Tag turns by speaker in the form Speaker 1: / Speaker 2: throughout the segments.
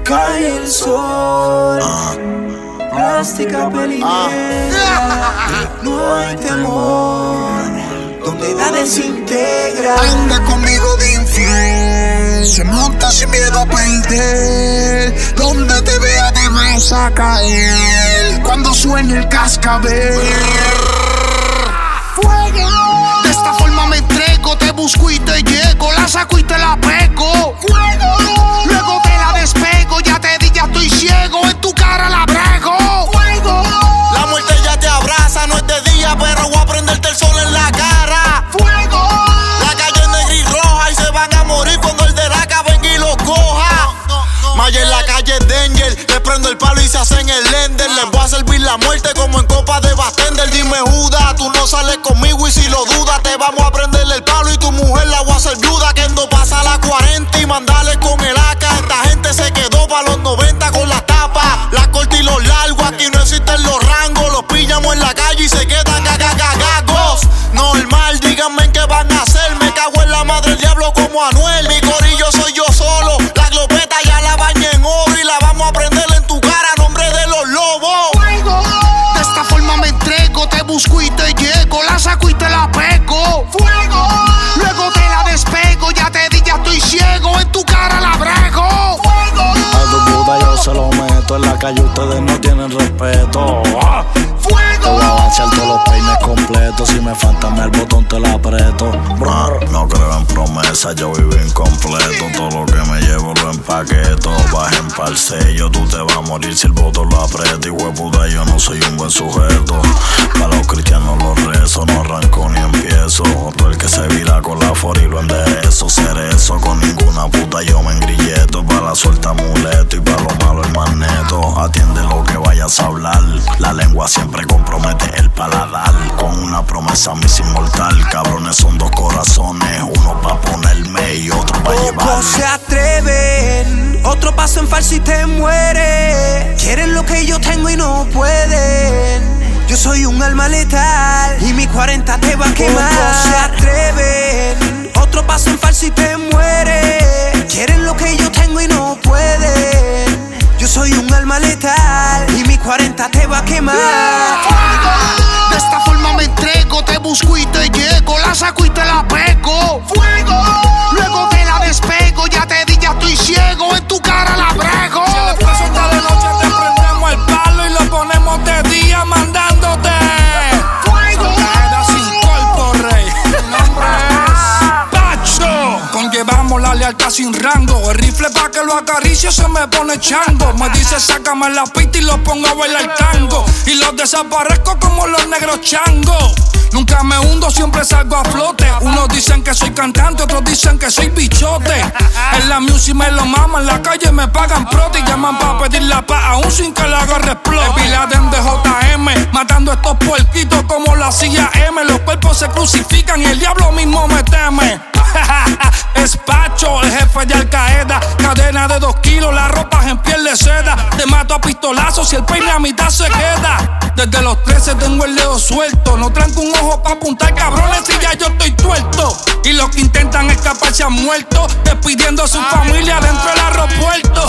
Speaker 1: Cae el sol, plástica pelinera, no hay temor, donde la desintegra.
Speaker 2: Anda conmigo de infiel, se monta sin miedo a perder, donde te vea te vas a caer, cuando suene el cascabel. Fuego. De esta forma me entrego, te busco y te llego, la saco y te la pego. Fuego. Luego te la despego, ya te di, ya estoy ciego, en tu cara la brego. Fuego.
Speaker 3: La muerte ya te abraza, no es de día, pero voy a prenderte el sol en la cara.
Speaker 2: Fuego.
Speaker 3: La calle es negra y roja y se van a morir cuando el de la venga y los coja. Maya en la calle es danger, les prendo el palo y se hacen el lender. Les voy a servir la muerte como en copa de bartender. Dime Judas, tú no sales conmigo y si lo dudas te vamos a prenderle el palo y tu mujer la voy a hacer viuda. Que no pasa la 40 y mandarle con el AK. Esta gente se quedó pa' los 90 con las tapas, las cortas y los largos. Aquí no existen los rangos, los pillamos en la calle y se quedan cagagagagos. Normal, díganme en qué van a hacer. Me cago en la madre del diablo como Anuel. Mi corillo soy yo solo, la glopeta ya la bañé en oro y la vamos a prender en tu cara a nombre de los lobos.
Speaker 2: Fuego. De esta forma me entrego, te busco y te llego, la saco y te la pego. Fuego. Luego te la despego, ya te di, ya estoy ciego, en tu cara la brego. Fuego.
Speaker 4: A tu puta yo se lo meto, en la calle ustedes no tienen respeto. Te voy a avanzar todos los peines completos, si me falta el botón te lo aprieto.
Speaker 5: No creo en promesas, yo vivo incompleto. Todo lo que me llevo lo empaqueto. Bajen pa'l sello, tú te vas a morir si el botón lo aprieta. Y hueputa, yo no soy un buen sujeto. Para los cristianos los rezo, no arranco ni empiezo. Todo el que se vira con la for y lo enderezo. Cerezo, con ninguna puta yo me engrilleto. Para la suelta amuleto y para lo malo el magneto. Atiende lo que vayas a hablar, la lengua siempre compromete el paladar. Con una promesa mis inmortal. Cabrones son dos corazones, uno pa' ponerme y otro pa' llevar.
Speaker 1: Pocos se atreven, otro paso en falso y te muere. Quieren lo que yo tengo y no pueden. Yo soy un alma letal y mi 40 te va a quemar. Pocos se atreven, otro paso en falso y te muere. Quieren lo que yo tengo y no pueden. Yo soy un alma letal y mi 40 te va a quemar.
Speaker 2: De esta forma me entrego, te busco y te llego, la saco y te la pego. Fuego. Luego te la despego, ya te di, ya estoy ciego, en tu cara la brego.
Speaker 6: Si el esfuerzo está de noche te prendemos el palo y lo ponemos de día mandándote.
Speaker 2: Fuego.
Speaker 6: Caída sin cuerpo, rey. Mi nombre es Pacho. Conllevamos la lealtad sin rango. El rifle pa' que lo acaricie se me pone chango. Me dice sácame la pista y lo pongo a bailar tango. Y los desaparezco como los negros changos. Nunca me hundo, siempre salgo a flote. Unos dicen que soy cantante, otros dicen que soy bichote. En la music me lo maman, en la calle me pagan prote. Y llaman pa' pedir la paz aún sin que la agarre explote. El Bin Laden de JM, matando estos puerquitos como la CIA M. Los cuerpos se crucifican y el diablo mismo me teme. Es Pacho, el jefe de Al Qaeda. Cadena de 2 kilos, la ropa en piel de seda. Te mato a pistolazos si el peine a mitad se queda. Desde los 13 tengo el dedo suelto. No tranco un ojo pa' apuntar cabrones si ya yo estoy tuerto. Y los que intentan escapar se han muerto, despidiendo a su familia dentro del aeropuerto.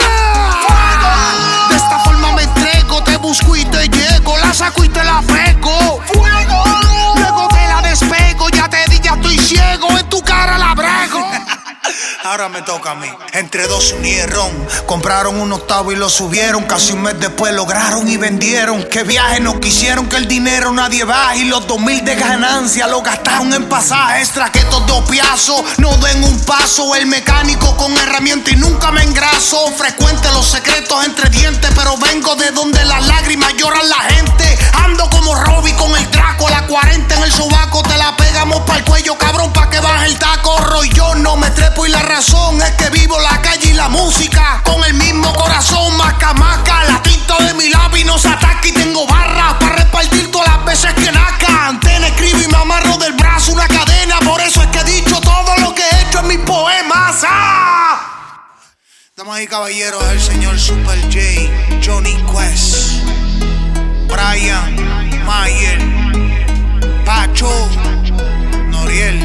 Speaker 2: De esta forma me entrego, te busco y te llego, la saco y te la pego. Fuego. Luego te la despego, ya te di, ya estoy ciego, en tu cara la brego.
Speaker 7: Ahora me toca a mí. Entre dos se unieron, compraron un octavo y lo subieron. Casi un mes después lograron y vendieron. Que viaje no quisieron, que el dinero nadie baje. Y los 2,000 de ganancia lo gastaron en pasajes. Traquetos de opiazo, no den un paso. El mecánico con herramienta y nunca me engraso. Frecuente los secretos entre dientes, pero vengo de donde las lágrimas lloran la gente. Ando como Robbie con el Draco, la 40 en el sobaco. Te la pegamos pa'l cuello, cabrón, pa' que baje el taco. Roy, yo no me trepo y la razón es que vivo la calle y la música con el mismo corazón. Maca, maca, la tinta de mi lápiz no se ataca y tengo barras para repartir todas las veces que nazca. Antena, escribo y me amarro del brazo una cadena. Por eso es que he dicho todo lo que he hecho en mis poemas. Damas y caballeros, el señor Super J, Johnny Quest, Brian Mayer, Pacho, Noriel.